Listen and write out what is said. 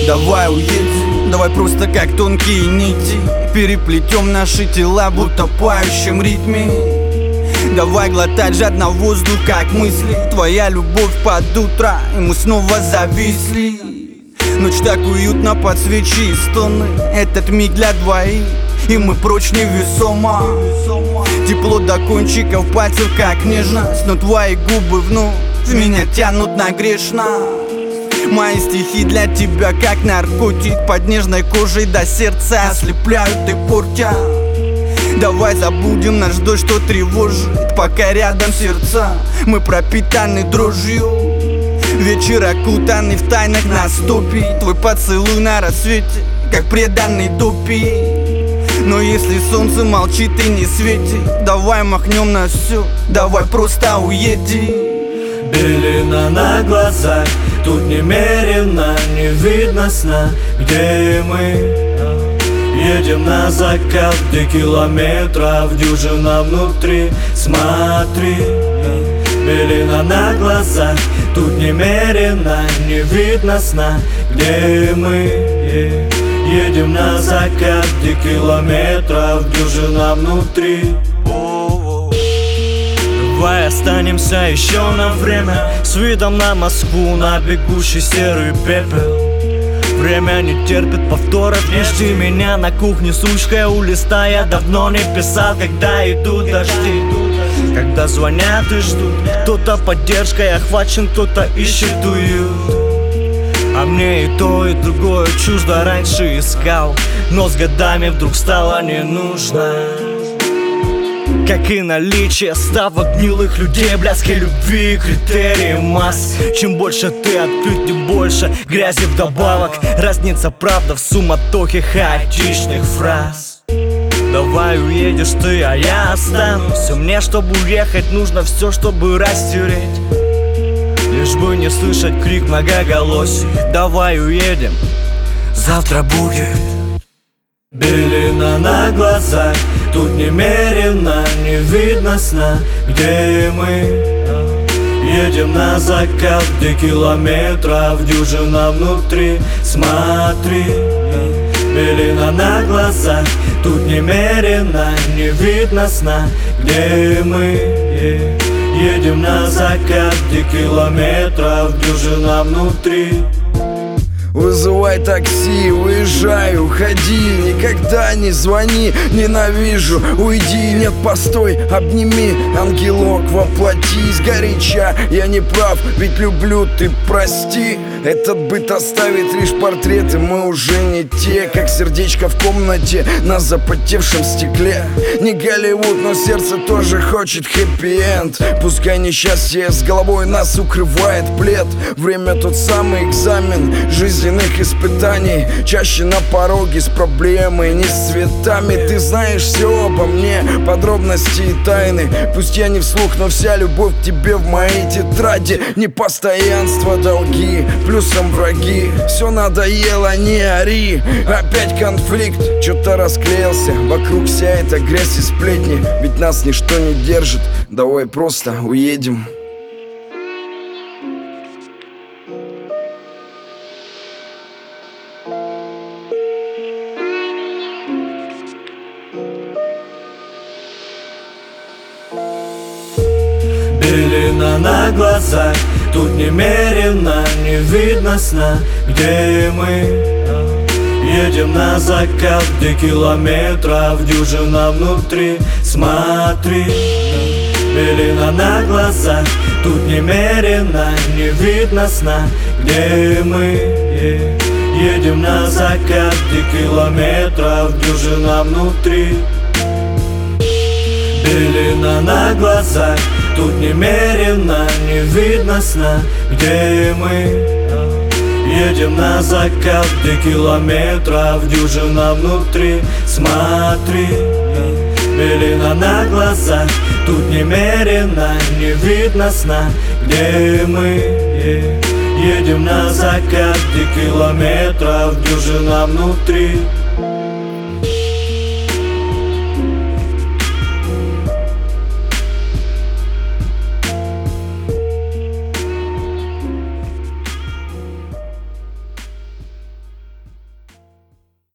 Давай уедем, давай просто как тонкие нити переплетем наши тела, будто в поющем ритме. Давай глотать жадно воздух, как мысли. Твоя любовь под утро, и мы снова зависли. Ночь так уютно подсвечи стоны. Этот миг для двоих, и мы прочь невесомо. Тепло до кончиков пальцев, как нежность. Но твои губы вновь меня тянут на грешно. Мои стихи для тебя как наркотик. Под нежной кожей до сердца ослепляют и портят. Давай забудем наш дождь, что тревожит. Пока рядом сердца, мы пропитаны дрожью. Вечер окутанный в тайнах наступит. Твой поцелуй на рассвете, как преданный тупик. Но если солнце молчит и не светит, давай махнем на все, давай просто уедем. Белина на глазах, тут немерено, не видно сна. Где мы? Едем на закат, где километров дюжина внутри. Смотри, белина на глазах, тут немерено, не видно сна. Где мы? Едем на закат, где километров дюжина внутри. Давай останемся еще на время, с видом на Москву, на бегущий серый пепел. Время не терпит повторов, не жди меня на кухне с ручкой у листа. Я давно не писал, когда идут дожди, когда звонят и ждут. Кто-то поддержкой охвачен, кто-то ищет уют. А мне и то, и другое чуждо. Раньше искал, но с годами вдруг стало не нужно. Как и наличие ставок гнилых людей, бляски любви, критерии масс. Чем больше ты открыт, тем больше грязи вдобавок. Разница правда в суматохе хаотичных фраз. Давай уедешь ты, а я останусь. И мне, чтобы уехать, нужно все, чтобы растереть. Лишь бы не слышать крик многоголосий. Давай уедем, завтра будет. Белина на глазах, тут немерено, не видно сна. Где мы? Едем на закат, где километров дюжина внутри. Смотри, белина на глазах, тут немерено, не видно сна. Где мы? Едем на закат, где километров дюжина внутри. Вызывай такси, уезжай, уходи, никогда не звони, ненавижу, уйди, нет, постой, обними, ангелок, воплотись горяча. Я не прав, ведь люблю, ты прости. Этот быт оставит лишь портреты, мы уже не те, как сердечко в комнате на запотевшем стекле. Не Голливуд, но сердце тоже хочет хэппи-энд. Пускай несчастье с головой нас укрывает плед. Время тот самый экзамен жизненных испытаний. Чаще на пороге с проблемой, не с цветами. Ты знаешь все обо мне, подробности и тайны. Пусть я не вслух, но вся любовь к тебе в моей тетради. Непостоянство, долги, плюсом враги. Все надоело, не ори. Опять конфликт, что-то расклеился. Вокруг вся эта грязь и сплетни. Ведь нас ничто не держит. Давай просто уедем. Белина на глазах, тут немерено, не видно сна. Где мы? Едем на закат, где километров дюжина внутри. Смотри, белина на глазах, тут немерено, не видно сна. Где мы? Едем на закат, где километров дюжина внутри. Белина на глазах, тут немерено, не видно сна. Где мы? Едем на закат, где километров дюжина внутри. Смотри, белина на глазах, тут немерено, не видно сна. Где мы? Едем на закат, где километров дюжина внутри.